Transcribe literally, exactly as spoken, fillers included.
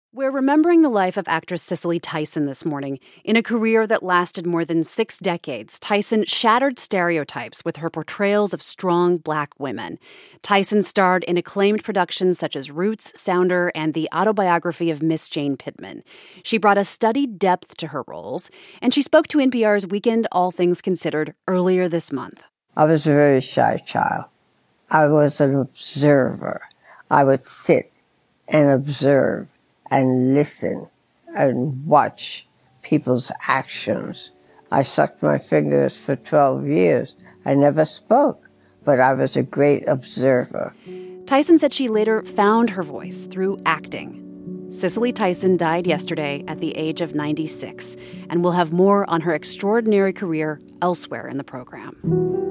We're remembering the life of actress Cicely Tyson this morning. In a career that lasted more than six decades, Tyson shattered stereotypes with her portrayals of strong Black women. Tyson starred in acclaimed productions such as Roots, Sounder, and the autobiography of Miss Jane Pittman. She brought a studied depth to her roles, and she spoke to N P R's Weekend All Things Considered earlier this month. I was a very shy child. I was an observer. I would sit and observe and listen and watch people's actions. I sucked my fingers for twelve years. I never spoke, but I was a great observer. Tyson said she later found her voice through acting. Cicely Tyson died yesterday at the age of ninety-six, and we'll have more on her extraordinary career elsewhere in the program.